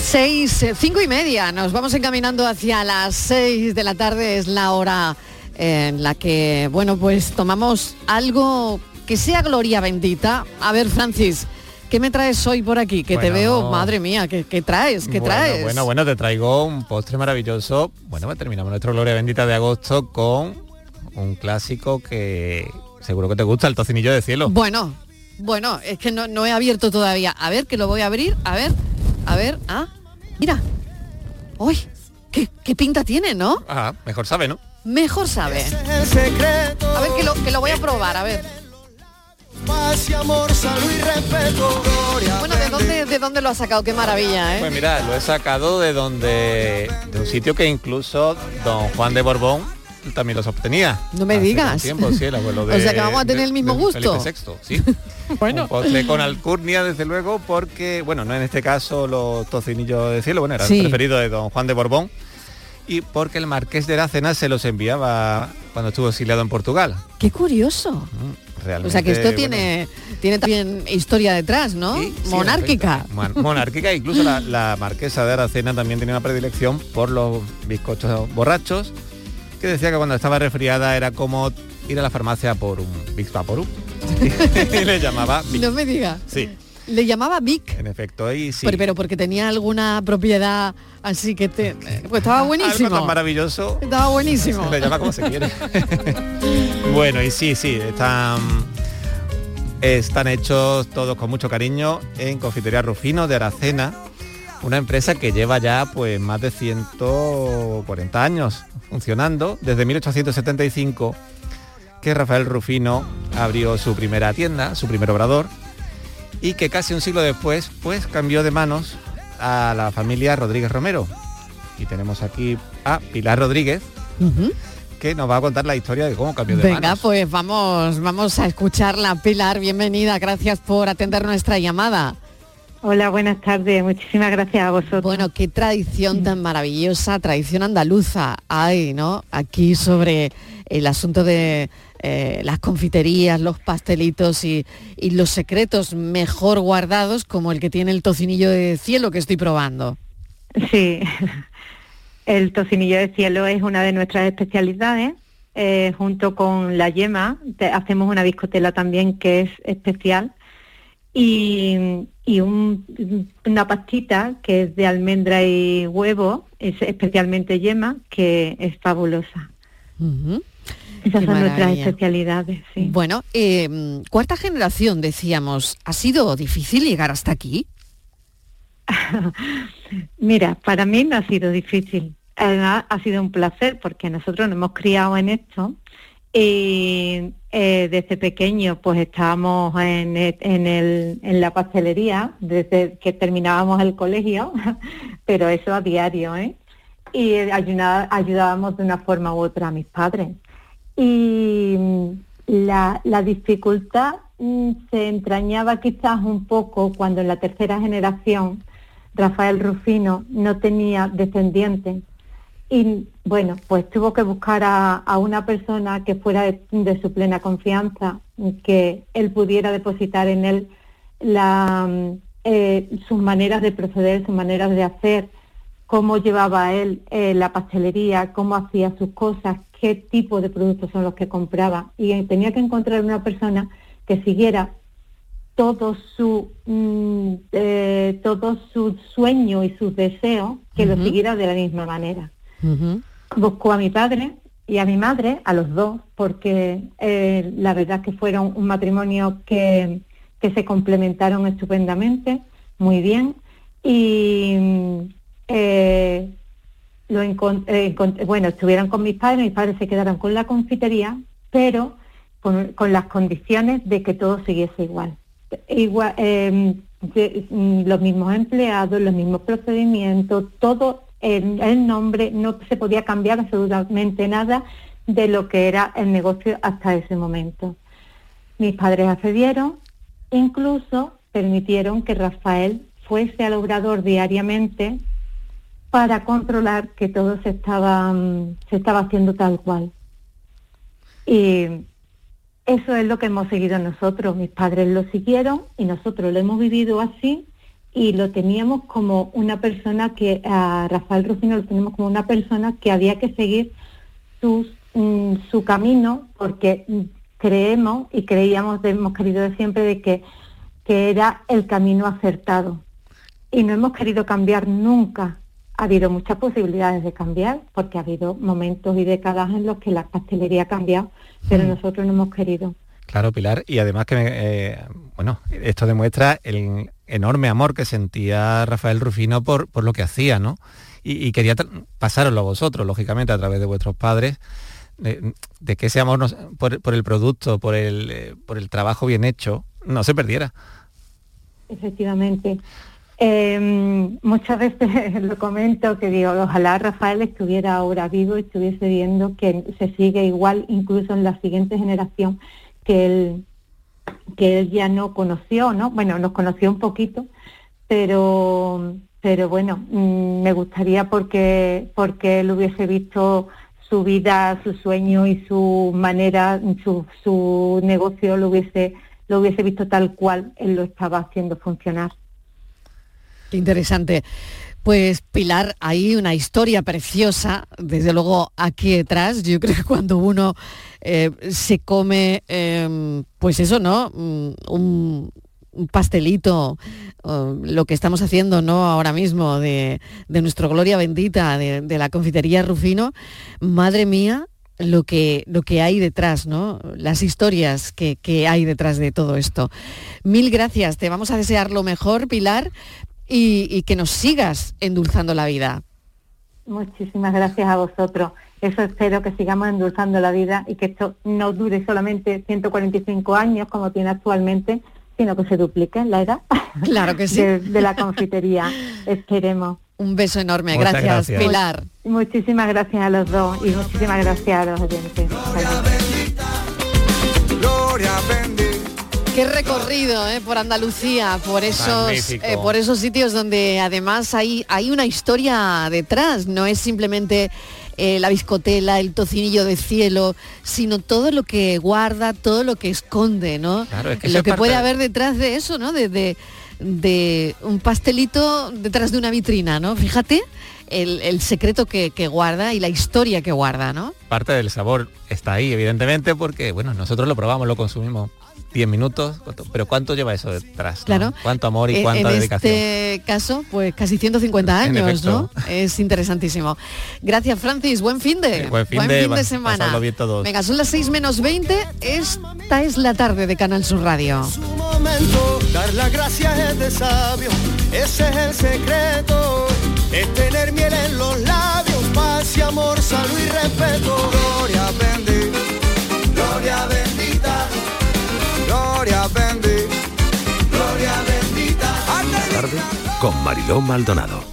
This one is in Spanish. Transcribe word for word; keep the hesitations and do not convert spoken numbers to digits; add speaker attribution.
Speaker 1: Seis, eh, cinco y media, nos vamos encaminando hacia las seis de la tarde, es la hora en la que, bueno, pues tomamos algo que sea gloria bendita. A ver, Francis, ¿qué me traes hoy por aquí? Que bueno, te veo, madre mía, ¿qué, qué traes? ¿Qué
Speaker 2: bueno,
Speaker 1: traes?
Speaker 2: Bueno, bueno, te traigo un postre maravilloso. Bueno, pues terminamos nuestro gloria bendita de agosto con un clásico que seguro que te gusta, el tocinillo de cielo.
Speaker 1: Bueno, bueno, es que no, no he abierto todavía. A ver, que lo voy a abrir, a ver, a ver, ah, mira. ¡Uy! ¿Qué, qué pinta tiene, ¿no?
Speaker 2: Ajá, mejor sabe, ¿no?
Speaker 1: Mejor sabe. A ver, que lo, que lo voy a probar, a ver. Bueno, ¿de dónde, ¿de dónde lo has sacado? Qué maravilla, ¿eh?
Speaker 2: Pues mira, lo he sacado de donde de un sitio que incluso don Juan de Borbón también los obtenía.
Speaker 1: No me digas.
Speaker 2: Tiempo, sí, el abuelo de,
Speaker 1: o sea que vamos a tener
Speaker 2: de,
Speaker 1: el mismo gusto.
Speaker 2: Felipe sexto, sí. Bueno. Un postre con alcurnia, desde luego, porque, bueno, no en este caso los tocinillos de cielo, bueno, era sí. el preferido de don Juan de Borbón, y porque el marqués de Aracena se los enviaba cuando estuvo exiliado en Portugal.
Speaker 1: ¡Qué curioso! Realmente, o sea que esto tiene bueno, tiene también historia detrás, ¿no? Sí, sí, monárquica.
Speaker 2: Monárquica, incluso la, la marquesa de Aracena también tenía una predilección por los bizcochos borrachos, que decía que cuando estaba resfriada era como ir a la farmacia por un Vicks Vaporub. Y le llamaba Vic.
Speaker 1: No me diga.
Speaker 2: Sí.
Speaker 1: Le llamaba Vic.
Speaker 2: En efecto, y sí.
Speaker 1: Pero, pero porque tenía alguna propiedad así que te... Pues estaba buenísimo.
Speaker 2: Algo tan maravilloso.
Speaker 1: Estaba buenísimo.
Speaker 2: Se le llama como se quiere. Bueno, y sí, sí, están... Están hechos todos con mucho cariño en Confitería Rufino de Aracena, una empresa que lleva ya pues más de ciento cuarenta años funcionando, desde mil ochocientos setenta y cinco que Rafael Rufino abrió su primera tienda, su primer obrador, y que casi un siglo después pues cambió de manos a la familia Rodríguez Romero. Y tenemos aquí a Pilar Rodríguez, uh-huh. que nos va a contar la historia de cómo cambió de
Speaker 1: Venga,
Speaker 2: manos.
Speaker 1: Venga, pues vamos, vamos a escucharla. Pilar, bienvenida, gracias por atender nuestra llamada.
Speaker 3: Hola, buenas tardes, muchísimas gracias a vosotros.
Speaker 1: Bueno, qué tradición tan maravillosa, tradición andaluza hay, ¿no? Aquí sobre el asunto de eh, las confiterías, los pastelitos y, y los secretos mejor guardados, como el que tiene el tocinillo de cielo que estoy probando.
Speaker 3: Sí, el tocinillo de cielo es una de nuestras especialidades. Eh, junto con la yema, te, hacemos una biscotela también que es especial. Y, y un, una pastita que es de almendra y huevo, es especialmente yema, que es fabulosa.
Speaker 1: Uh-huh.
Speaker 3: Esas
Speaker 1: Qué
Speaker 3: son
Speaker 1: maravilla.
Speaker 3: Nuestras especialidades, sí.
Speaker 1: Bueno, eh, cuarta generación, decíamos, ¿ha sido difícil llegar hasta aquí?
Speaker 3: Mira, para mí no ha sido difícil. Además, ha sido un placer porque nosotros nos hemos criado en esto. Y eh, desde pequeño pues estábamos en, en, el, en la pastelería desde que terminábamos el colegio, pero eso a diario, ¿eh? Y ayudá, ayudábamos de una forma u otra a mis padres. Y la, la dificultad mm, se entrañaba quizás un poco cuando en la tercera generación Rafael Rufino no tenía descendientes. Y bueno, pues tuvo que buscar a, a una persona que fuera de, de su plena confianza, que él pudiera depositar en él la, eh, sus maneras de proceder, sus maneras de hacer, cómo llevaba él eh, la pastelería, cómo hacía sus cosas, qué tipo de productos son los que compraba. Y tenía que encontrar una persona que siguiera todo su mm, eh, todo su sueño y sus deseos, que uh-huh. lo siguiera de la misma manera. Uh-huh. Buscó a mi padre y a mi madre, a los dos, porque eh, la verdad es que fueron un matrimonio que, que se complementaron estupendamente, muy bien, y eh, lo encont- eh, encont- bueno, estuvieron con mis padres, mis padres se quedaron con la confitería, pero con, con las condiciones de que todo siguiese igual. Igual eh, de, los mismos empleados, los mismos procedimientos, todo. El, el nombre, no se podía cambiar absolutamente nada de lo que era el negocio hasta ese momento. Mis padres accedieron, incluso permitieron que Rafael fuese al obrador diariamente para controlar que todo se estaba, se estaba haciendo tal cual. Y eso es lo que hemos seguido nosotros. Mis padres lo siguieron y nosotros lo hemos vivido así. y lo teníamos como una persona que, a Rafael Rufino lo teníamos como una persona que había que seguir sus, mm, su camino, porque creemos y creíamos, hemos querido de siempre, de que, que era el camino acertado. Y no hemos querido cambiar nunca. Ha habido muchas posibilidades de cambiar, porque ha habido momentos y décadas en los que la pastelería ha cambiado, pero mm. nosotros no hemos querido.
Speaker 2: Claro, Pilar, y además que, eh, bueno, esto demuestra el enorme amor que sentía Rafael Rufino por, por lo que hacía, ¿no? Y, y quería pasároslo a vosotros, lógicamente, a través de vuestros padres, de, de que ese amor nos, por, por el producto, por el, eh, por el trabajo bien hecho, no se perdiera.
Speaker 3: Efectivamente. Eh, muchas veces lo comento, que digo, ojalá Rafael estuviera ahora vivo y estuviese viendo que se sigue igual, incluso en la siguiente generación, que él, que él ya no conoció, ¿no? Bueno, nos conoció un poquito, pero, pero bueno, mmm, me gustaría porque, porque él hubiese visto su vida, su sueño y su manera, su, su negocio lo hubiese, lo hubiese visto tal cual él lo estaba haciendo funcionar.
Speaker 1: Qué interesante. Pues Pilar, hay una historia preciosa, desde luego aquí detrás. Yo creo que cuando uno eh, se come, eh, pues eso, ¿no? Un, un pastelito, uh, lo que estamos haciendo, ¿no? Ahora mismo de, de nuestro Gloria Bendita, de, de la confitería Rufino, madre mía, lo que, lo que hay detrás, ¿no? Las historias que, que hay detrás de todo esto. Mil gracias, te vamos a desear lo mejor, Pilar, y, y que nos sigas endulzando la vida.
Speaker 3: Muchísimas gracias a vosotros. Eso espero, que sigamos endulzando la vida y que esto no dure solamente ciento cuarenta y cinco años como tiene actualmente, sino que se duplique la edad.
Speaker 1: Claro que sí.
Speaker 3: de, de la confitería. Esperemos.
Speaker 1: Un beso enorme. Gracias, gracias, Pilar.
Speaker 3: Muchísimas gracias a los dos y muchísimas gracias a los oyentes.
Speaker 4: Gloria bendita, gloria bendita.
Speaker 1: Qué recorrido, ¿eh? Por Andalucía, por esos, eh, por esos sitios donde además hay, hay una historia detrás. No es simplemente eh, la biscotela, el tocinillo de cielo, sino todo lo que guarda, todo lo que esconde, ¿no?
Speaker 2: Claro, es que
Speaker 1: lo que puede
Speaker 2: de...
Speaker 1: haber detrás de eso, ¿no? De, de, de un pastelito detrás de una vitrina, ¿no? Fíjate el, el secreto que, que guarda y la historia que guarda, ¿no?
Speaker 2: Parte del sabor está ahí, evidentemente, porque, bueno, nosotros lo probamos, lo consumimos diez minutos, pero ¿cuánto lleva eso detrás?
Speaker 1: Claro.
Speaker 2: ¿No? ¿Cuánto amor y cuánta
Speaker 1: en
Speaker 2: dedicación?
Speaker 1: En este caso, pues casi ciento cincuenta años, ¿no? Es interesantísimo. Gracias, Francis. Buen fin de,
Speaker 2: sí, buen fin,
Speaker 1: buen
Speaker 2: de,
Speaker 1: fin de semana.
Speaker 2: Bien todos.
Speaker 1: Venga, son las seis menos veinte. Esta es la tarde de Canal Sur Radio.
Speaker 4: Su momento, dar las gracias es de sabio. Ese es el secreto. Es tener miel en los labios. Paz y amor, salud y respeto. Gloria bendita, gloria bendita. Gloria bendita, gloria bendita.
Speaker 5: Tarde con Mariló Maldonado.